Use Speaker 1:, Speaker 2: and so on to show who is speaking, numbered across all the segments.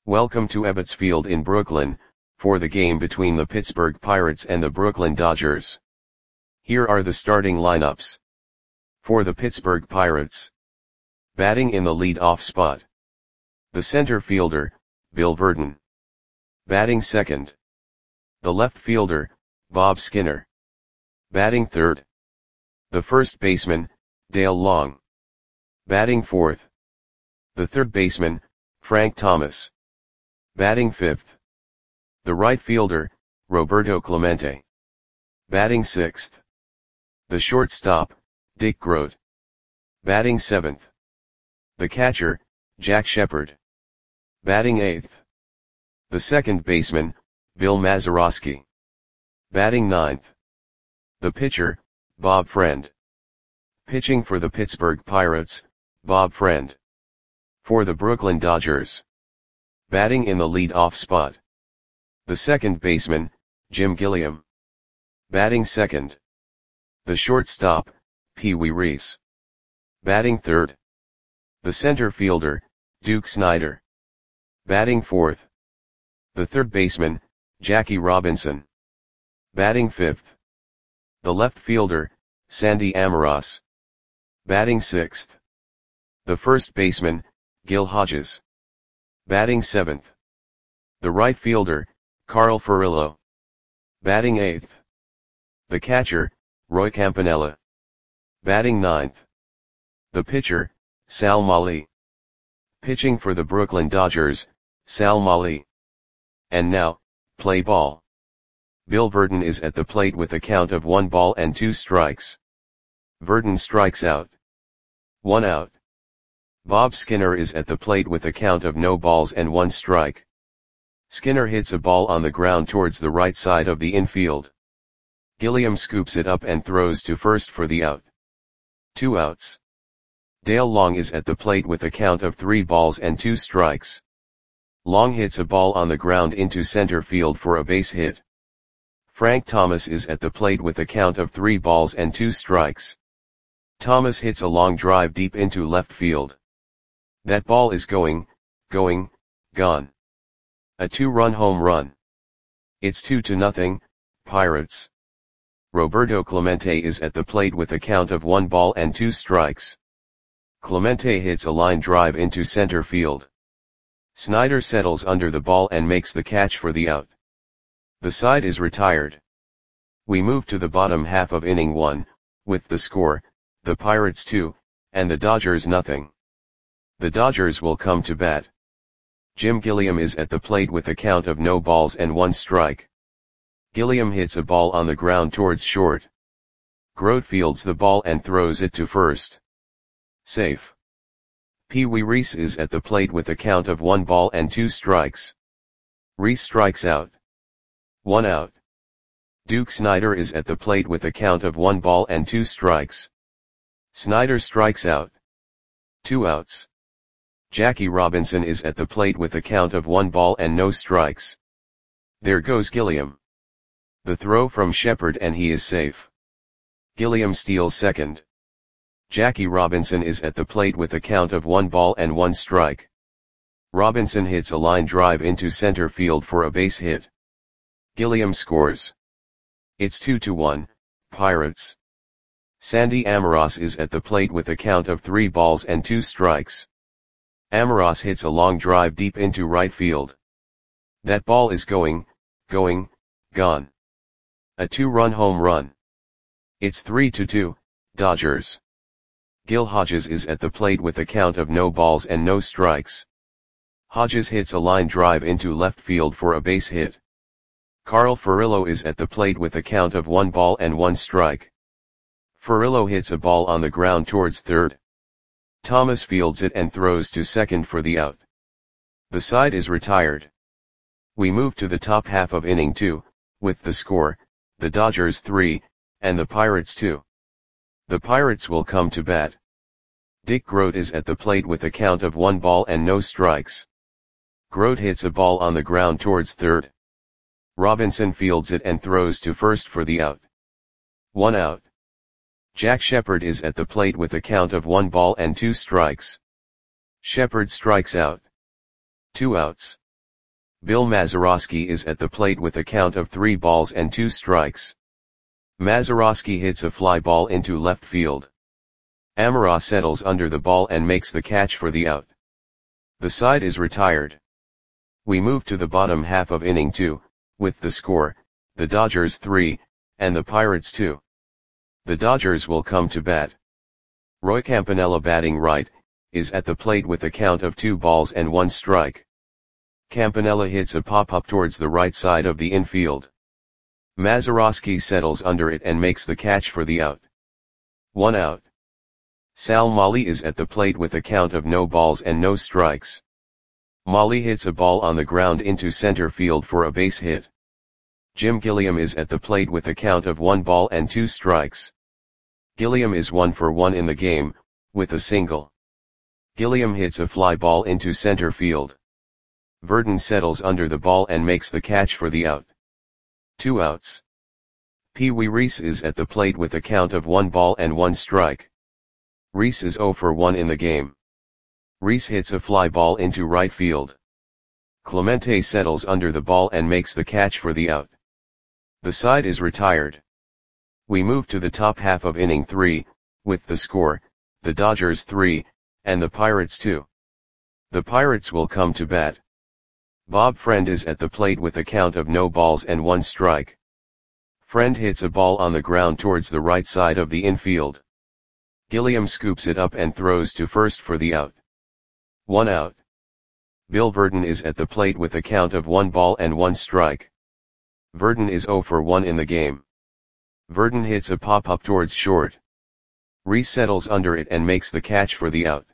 Speaker 1: Welcome to Ebbets Field in Brooklyn, for the game between the Pittsburgh Pirates and the Brooklyn Dodgers. Here are the starting lineups. For the Pittsburgh Pirates. Batting in the lead-off spot. The center fielder, Bill Virdon. Batting second. The left fielder, Bob Skinner. Batting third. The first baseman, Dale Long. Batting fourth. The third baseman, Frank Thomas. Batting fifth. The right fielder, Roberto Clemente. Batting sixth. The shortstop, Dick Groat. Batting seventh. The catcher, Jack Shepard. Batting eighth. The second baseman, Bill Mazeroski. Batting ninth. The pitcher, Bob Friend. Pitching for the Pittsburgh Pirates, Bob Friend. For the Brooklyn Dodgers. Batting in the lead-off spot. The second baseman, Jim Gilliam. Batting second. The shortstop, Pee Wee Reese. Batting third. The center fielder, Duke Snider. Batting fourth. The third baseman, Jackie Robinson. Batting fifth. The left fielder, Sandy Amoros. Batting sixth. The first baseman, Gil Hodges. Batting seventh. The right fielder, Carl Furillo. Batting eighth. The catcher, Roy Campanella. Batting ninth. The pitcher, Sal Mali. Pitching for the Brooklyn Dodgers, Sal Mali. And now, play ball. Bill Virdon is at the plate with a count of 1 ball and 2 strikes. Virdon strikes out. 1 out. Bob Skinner is at the plate with a count of no balls and 1 strike. Skinner hits a ball on the ground towards the right side of the infield. Gilliam scoops it up and throws to first for the out. 2 outs. Dale Long is at the plate with a count of 3 balls and 2 strikes. Long hits a ball on the ground into center field for a base hit. Frank Thomas is at the plate with a count of 3 balls and 2 strikes. Thomas hits a long drive deep into left field. That ball is gone. A 2-run home run. It's 2-0, Pirates. Roberto Clemente is at the plate with a count of 1 ball and 2 strikes. Clemente hits a line drive into center field. Snider settles under the ball and makes the catch for the out. The side is retired. We move to the bottom half of inning 1, with the score, the Pirates 2, and the Dodgers nothing. The Dodgers will come to bat. Jim Gilliam is at the plate with a count of no balls and 1 strike. Gilliam hits a ball on the ground towards short. Groat fields the ball and throws it to first. Safe. Pee Wee Reese is at the plate with a count of 1 ball and 2 strikes. Reese strikes out. 1 out. Duke Snider is at the plate with a count of 1 ball and 2 strikes. Snider strikes out. 2 outs. Jackie Robinson is at the plate with a count of 1 ball and no strikes. There goes Gilliam. The throw from Shepard and he is safe. Gilliam steals second. Jackie Robinson is at the plate with a count of 1 ball and 1 strike. Robinson hits a line drive into center field for a base hit. Gilliam scores. It's 2-1, Pirates. Sandy Amoros is at the plate with a count of 3 balls and 2 strikes. Amoros hits a long drive deep into right field. That ball is gone. A 2-run home run. It's 3-2, Dodgers. Gil Hodges is at the plate with a count of no balls and no strikes. Hodges hits a line drive into left field for a base hit. Carl Furillo is at the plate with a count of 1 ball and 1 strike. Furillo hits a ball on the ground towards third. Thomas fields it and throws to second for the out. The side is retired. We move to the top half of inning 2, with the score, the Dodgers 3, and the Pirates 2. The Pirates will come to bat. Dick Groat is at the plate with a count of 1 ball and no strikes. Groat hits a ball on the ground towards third. Robinson fields it and throws to first for the out. 1 out. Jack Shepard is at the plate with a count of 1 ball and 2 strikes. Shepard strikes out. 2 outs. Bill Mazeroski is at the plate with a count of 3 balls and 2 strikes. Mazeroski hits a fly ball into left field. Amara settles under the ball and makes the catch for the out. The side is retired. We move to the bottom half of inning 2, with the score, the Dodgers 3, and the Pirates 2. The Dodgers will come to bat. Roy Campanella, batting right, is at the plate with a count of 2 balls and 1 strike. Campanella hits a pop-up towards the right side of the infield. Mazeroski settles under it and makes the catch for the out. 1 out. Sal Molly is at the plate with a count of no balls and no strikes. Molly hits a ball on the ground into center field for a base hit. Jim Gilliam is at the plate with a count of 1 ball and 2 strikes. Gilliam is 1 for 1 in the game, with a single. Gilliam hits a fly ball into center field. Verdon settles under the ball and makes the catch for the out. 2 outs. Pee Wee Reese is at the plate with a count of 1 ball and 1 strike. Reese is 0 for 1 in the game. Reese hits a fly ball into right field. Clemente settles under the ball and makes the catch for the out. The side is retired. We move to the top half of inning 3, with the score, the Dodgers 3, and the Pirates 2. The Pirates will come to bat. Bob Friend is at the plate with a count of no balls and 1 strike. Friend hits a ball on the ground towards the right side of the infield. Gilliam scoops it up and throws to first for the out. 1 out. Bill Verdon is at the plate with a count of 1 ball and 1 strike. Verdon is 0 for 1 in the game. Verdon hits a pop-up towards short. Reese settles under it and makes the catch for the out.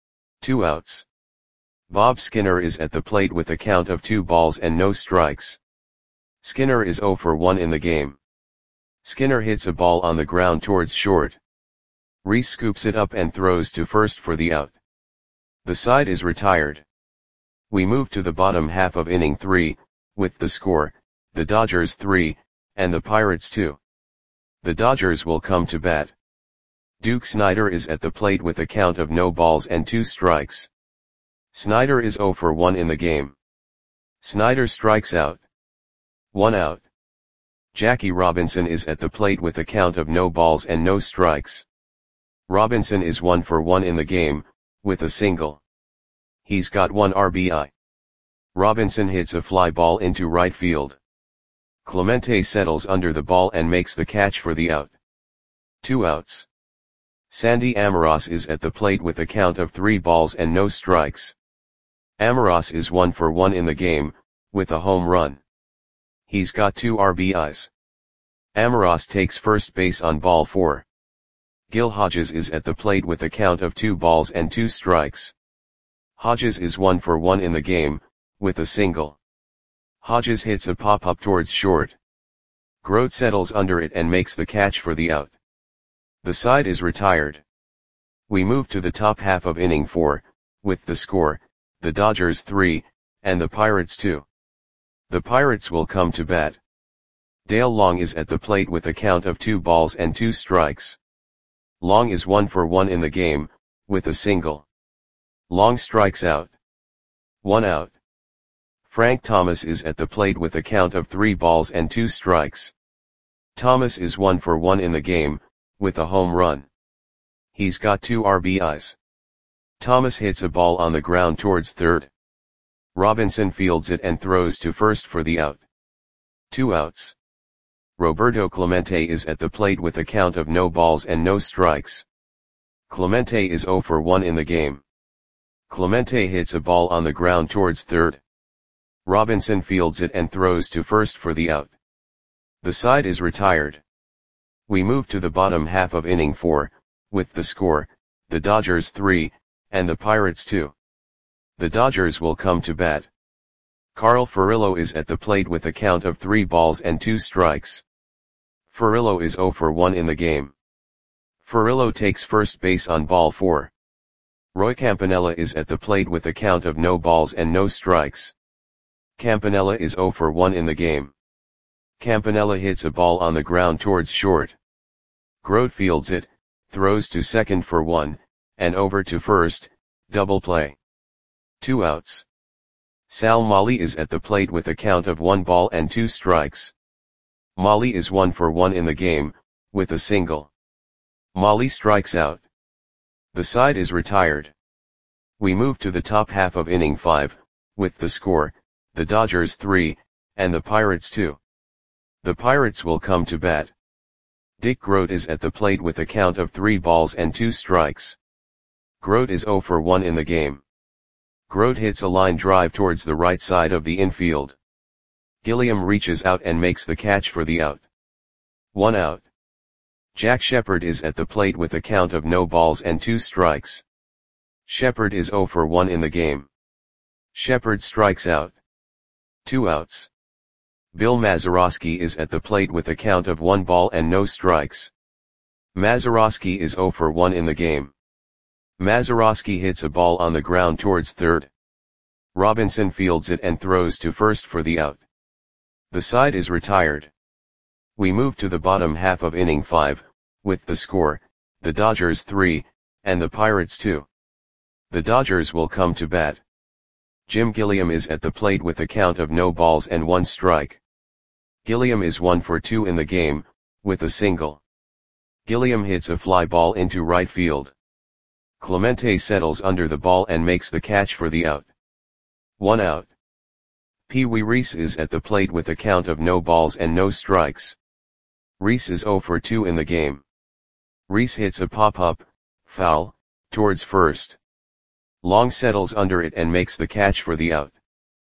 Speaker 1: 2 outs. Bob Skinner is at the plate with a count of 2 balls and no strikes. Skinner is 0 for 1 in the game. Skinner hits a ball on the ground towards short. Reese scoops it up and throws to first for the out. The side is retired. We move to the bottom half of inning 3, with the score, the Dodgers 3, and the Pirates 2. The Dodgers will come to bat. Duke Snider is at the plate with a count of no balls and 2 strikes. Snider is 0 for 1 in the game. Snider strikes out. 1 out. Jackie Robinson is at the plate with a count of no balls and no strikes. Robinson is 1 for 1 in the game, with a single. He's got 1 RBI. Robinson hits a fly ball into right field. Clemente settles under the ball and makes the catch for the out. 2 outs. Sandy Amaros is at the plate with a count of 3 balls and no strikes. Amaros is 1 for 1 in the game, with a home run. He's got 2 RBIs. Amaros takes first base on ball 4. Gil Hodges is at the plate with a count of 2 balls and 2 strikes. Hodges is 1 for 1 in the game, with a single. Hodges hits a pop-up towards short. Grote settles under it and makes the catch for the out. The side is retired. We move to the top half of inning 4, with the score, the Dodgers 3, and the Pirates 2. The Pirates will come to bat. Dale Long is at the plate with a count of 2 balls and 2 strikes. Long is 1 for 1 in the game, with a single. Long strikes out. 1 out. Frank Thomas is at the plate with a count of 3 balls and 2 strikes. Thomas is 1 for 1 in the game, with a home run. He's got 2 RBIs. Thomas hits a ball on the ground towards third. Robinson fields it and throws to first for the out. 2 outs. Roberto Clemente is at the plate with a count of no balls and no strikes. Clemente is 0 for 1 in the game. Clemente hits a ball on the ground towards third. Robinson fields it and throws to first for the out. The side is retired. We move to the bottom half of inning 4, with the score, the Dodgers 3, and the Pirates 2. The Dodgers will come to bat. Carl Furillo is at the plate with a count of 3 balls and 2 strikes. Furillo is 0 for 1 in the game. Furillo takes first base on ball 4. Roy Campanella is at the plate with a count of no balls and no strikes. Campanella is 0 for 1 in the game. Campanella hits a ball on the ground towards short. Grote fields it, throws to second for 1, and over to first, double play. 2 outs. Sal Molly is at the plate with a count of 1 ball and 2 strikes. Molly is 1 for 1 in the game, with a single. Molly strikes out. The side is retired. We move to the top half of inning 5, with the score, the Dodgers 3, and the Pirates 2. The Pirates will come to bat. Dick Groat is at the plate with a count of 3 balls and 2 strikes. Groat is 0 for 1 in the game. Groat hits a line drive towards the right side of the infield. Gilliam reaches out and makes the catch for the out. 1 out. Jack Shepherd is at the plate with a count of no balls and 2 strikes. Shepherd is 0 for 1 in the game. Shepherd strikes out. 2 outs. Bill Mazeroski is at the plate with a count of 1 ball and no strikes. Mazeroski is 0 for 1 in the game. Mazeroski hits a ball on the ground towards third. Robinson fields it and throws to first for the out. The side is retired. We move to the bottom half of inning 5, with the score, the Dodgers 3, and the Pirates 2. The Dodgers will come to bat. Jim Gilliam is at the plate with a count of no balls and 1 strike. Gilliam is 1 for 2 in the game, with a single. Gilliam hits a fly ball into right field. Clemente settles under the ball and makes the catch for the out. 1 out. Pee Wee Reese is at the plate with a count of no balls and no strikes. Reese is 0 for 2 in the game. Reese hits a pop-up, foul, towards first. Long settles under it and makes the catch for the out.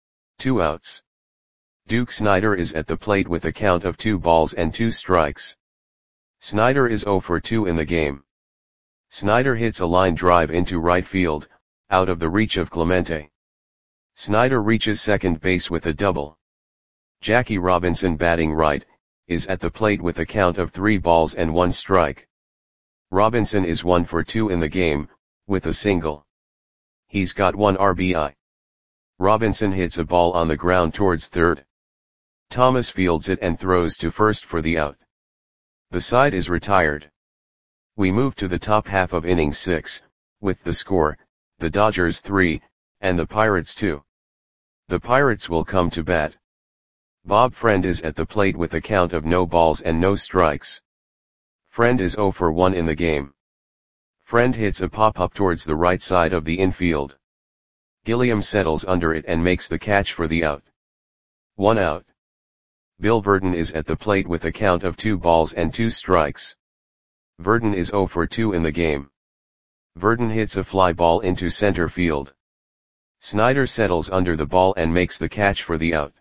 Speaker 1: 2 outs. Duke Snider is at the plate with a count of 2 balls and 2 strikes. Snider is 0 for 2 in the game. Snider hits a line drive into right field, out of the reach of Clemente. Snider reaches second base with a double. Jackie Robinson, batting right, is at the plate with a count of 3 balls and 1 strike. Robinson is 1 for 2 in the game, with a single. He's got 1 RBI. Robinson hits a ball on the ground towards third. Thomas fields it and throws to first for the out. The side is retired. We move to the top half of inning 6, with the score, the Dodgers 3, and the Pirates 2. The Pirates will come to bat. Bob Friend is at the plate with a count of no balls and no strikes. Friend is 0 for 1 in the game. Friend hits a pop-up towards the right side of the infield. Gilliam settles under it and makes the catch for the out. 1 out. Bill Verdon is at the plate with a count of 2 balls and 2 strikes. Verdon is 0 for 2 in the game. Verdon hits a fly ball into center field. Snider settles under the ball and makes the catch for the out.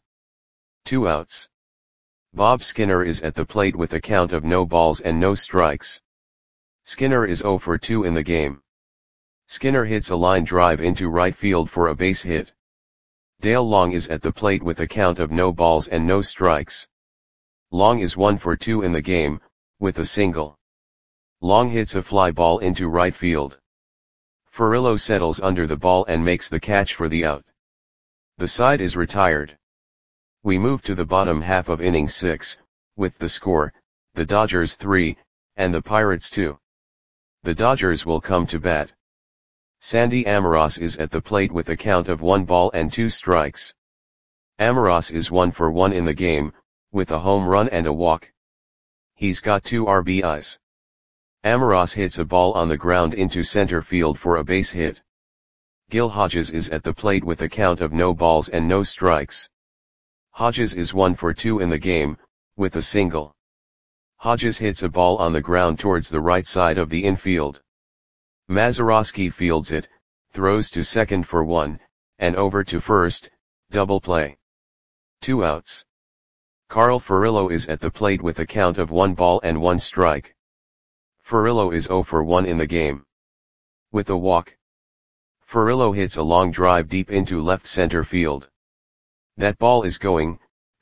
Speaker 1: 2 outs. Bob Skinner is at the plate with a count of no balls and no strikes. Skinner is 0 for 2 in the game. Skinner hits a line drive into right field for a base hit. Dale Long is at the plate with a count of no balls and no strikes. Long is 1 for 2 in the game, with a single. Long hits a fly ball into right field. Furillo settles under the ball and makes the catch for the out. The side is retired. We move to the bottom half of inning 6, with the score, the Dodgers 3, and the Pirates 2. The Dodgers will come to bat. Sandy Amoros is at the plate with a count of 1 ball and 2 strikes. Amoros is 1 for 1 in the game, with a home run and a walk. He's got 2 RBIs. Amoros hits a ball on the ground into center field for a base hit. Gil Hodges is at the plate with a count of no balls and no strikes. Hodges is 1 for 2 in the game, with a single. Hodges hits a ball on the ground towards the right side of the infield. Mazeroski fields it, throws to second for 1, and over to first, double play. 2 outs. Carl Furillo is at the plate with a count of 1 ball and 1 strike. Furillo is 0 for 1 in the game. With a walk. Furillo hits a long drive deep into left center field. That ball is gone.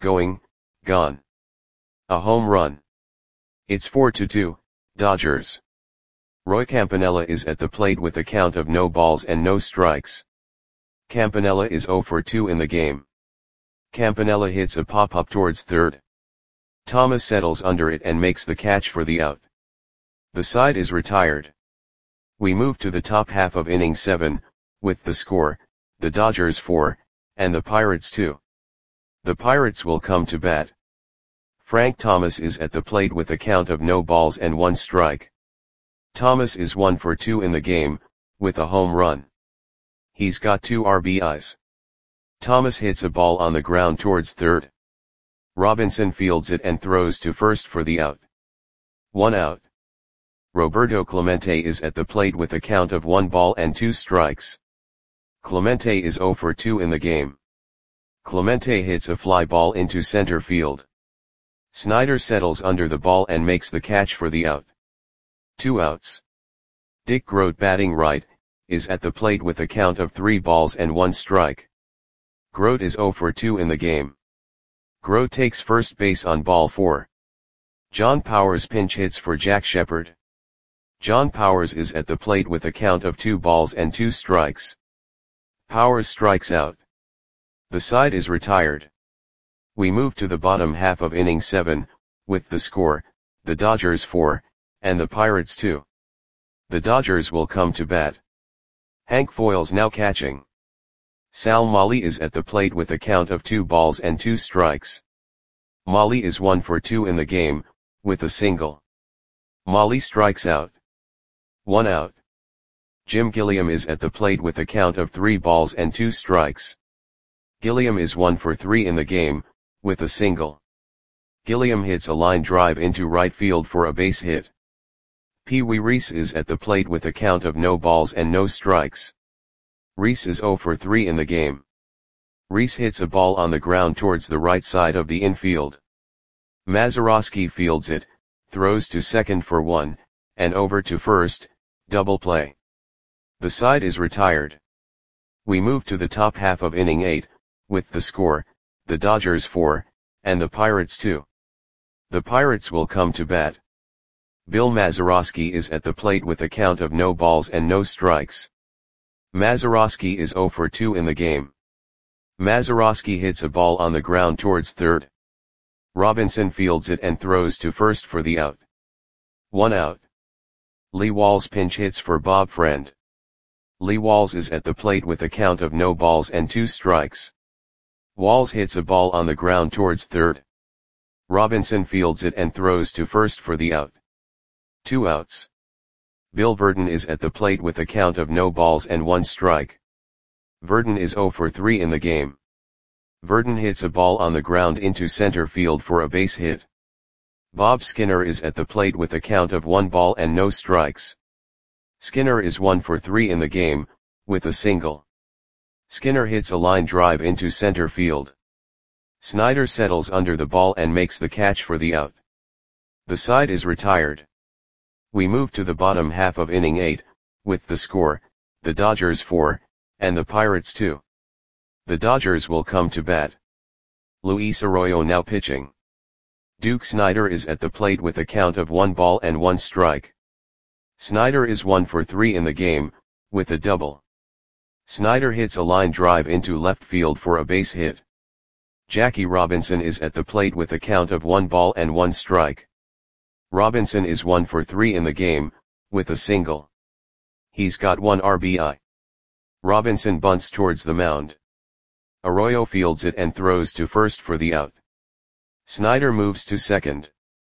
Speaker 1: A home run. It's 4-2, Dodgers. Roy Campanella is at the plate with a count of no balls and no strikes. Campanella is 0 for 2 in the game. Campanella hits a pop-up towards third. Thomas settles under it and makes the catch for the out. The side is retired. We move to the top half of inning 7, with the score, the Dodgers 4, and the Pirates 2. The Pirates will come to bat. Frank Thomas is at the plate with a count of no balls and 1 strike. Thomas is 1 for 2 in the game, with a home run. He's got 2 RBIs. Thomas hits a ball on the ground towards third. Robinson fields it and throws to first for the out. 1 out. Roberto Clemente is at the plate with a count of 1 ball and 2 strikes. Clemente is 0 for 2 in the game. Clemente hits a fly ball into center field. Snyder settles under the ball and makes the catch for the out. 2 outs. Dick Groat, batting right, is at the plate with a count of 3 balls and 1 strike. Groat is 0 for 2 in the game. Groat takes first base on ball 4. John Powers pinch hits for Jack Shepherd. John Powers is at the plate with a count of 2 balls and 2 strikes. Powers strikes out. The side is retired. We move to the bottom half of inning 7, with the score, the Dodgers 4, and the Pirates 2. The Dodgers will come to bat. Hank Foyles now catching. Sal Molly is at the plate with a count of 2 balls and 2 strikes. Molly is 1 for 2 in the game, with a single. Molly strikes out. 1 out. Jim Gilliam is at the plate with a count of 3 balls and 2 strikes. Gilliam is 1 for 3 in the game, with a single. Gilliam hits a line drive into right field for a base hit. Pee Wee Reese is at the plate with a count of no balls and no strikes. Reese is 0 for 3 in the game. Reese hits a ball on the ground towards the right side of the infield. Mazeroski fields it, throws to second for 1, and over to first, double play. The side is retired. We move to the top half of inning 8, with the score, the Dodgers 4, and the Pirates 2. The Pirates will come to bat. Bill Mazeroski is at the plate with a count of no balls and no strikes. Mazeroski is 0 for 2 in the game. Mazeroski hits a ball on the ground towards third. Robinson fields it and throws to first for the out. 1 out. Lee Walls pinch hits for Bob Friend. Lee Walls is at the plate with a count of no balls and 2 strikes. Walls hits a ball on the ground towards third. Robinson fields it and throws to first for the out. 2 outs. Bill Verdon is at the plate with a count of no balls and 1 strike. Verdon is 0 for 3 in the game. Verdon hits a ball on the ground into center field for a base hit. Bob Skinner is at the plate with a count of 1 ball and no strikes. Skinner is 1 for 3 in the game, with a single. Skinner hits a line drive into center field. Snyder settles under the ball and makes the catch for the out. The side is retired. We move to the bottom half of inning 8, with the score, the Dodgers 4, and the Pirates 2. The Dodgers will come to bat. Luis Arroyo now pitching. Duke Snyder is at the plate with a count of 1 ball and 1 strike. Snyder is 1 for 3 in the game, with a double. Snyder hits a line drive into left field for a base hit. Jackie Robinson is at the plate with a count of 1 ball and 1 strike. Robinson is 1 for 3 in the game, with a single. He's got 1 RBI. Robinson bunts towards the mound. Arroyo fields it and throws to first for the out. Snyder moves to second.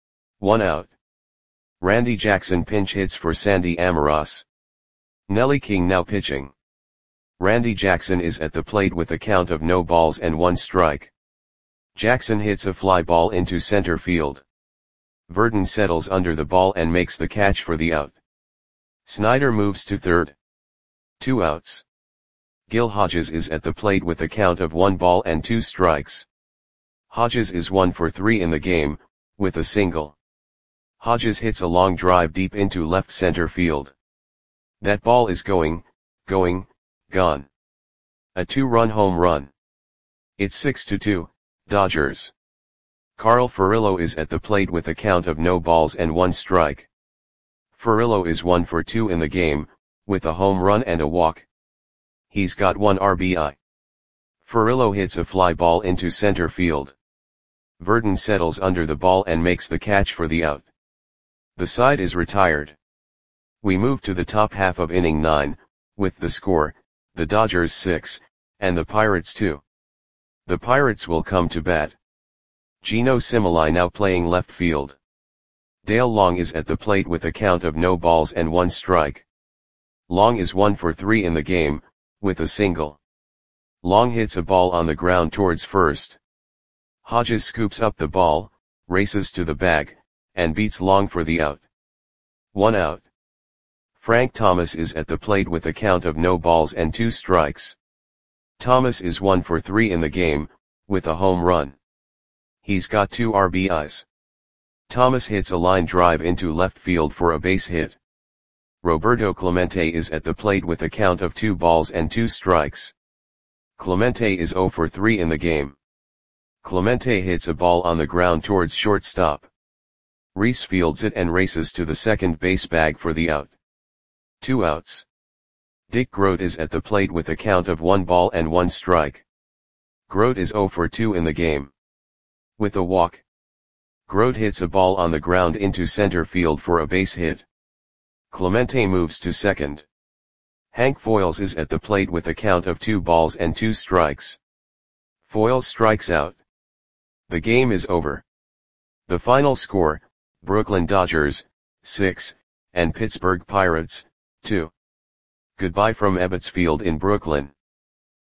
Speaker 1: 1 out. Randy Jackson pinch hits for Sandy Amoros. Nelly King now pitching. Randy Jackson is at the plate with a count of no balls and 1 strike. Jackson hits a fly ball into center field. Verdon settles under the ball and makes the catch for the out. Snyder moves to third. 2 outs. Gil Hodges is at the plate with a count of 1 ball and 2 strikes. Hodges is 1 for 3 in the game, with a single. Hodges hits a long drive deep into left center field. That ball is gone. A 2-run home run. It's 6-2, Dodgers. Carl Furillo is at the plate with a count of no balls and 1 strike. Furillo is 1 for 2 in the game, with a home run and a walk. He's got 1 RBI. Furillo hits a fly ball into center field. Verdon settles under the ball and makes the catch for the out. The side is retired. We move to the top half of inning 9, with the score, the Dodgers 6, and the Pirates 2. The Pirates will come to bat. Geno Simili now playing left field. Dale Long is at the plate with a count of no balls and 1 strike. Long is 1 for 3 in the game, with a single. Long hits a ball on the ground towards first. Hodges scoops up the ball, races to the bag, and beats Long for the out. 1 out. Frank Thomas is at the plate with a count of no balls and 2 strikes. Thomas is 1 for 3 in the game, with a home run. He's got 2 RBIs. Thomas hits a line drive into left field for a base hit. Roberto Clemente is at the plate with a count of 2 balls and 2 strikes. Clemente is 0 for 3 in the game. Clemente hits a ball on the ground towards shortstop. Reese fields it and races to the second base bag for the out. 2 outs. Dick Groat is at the plate with a count of 1 ball and 1 strike. Groat is 0 for 2 in the game. With a walk. Groat hits a ball on the ground into center field for a base hit. Clemente moves to second. Hank Foils is at the plate with a count of 2 balls and 2 strikes. Foils strikes out. The game is over. The final score, Brooklyn Dodgers, 6, and Pittsburgh Pirates, 2. Goodbye from Ebbets Field in Brooklyn.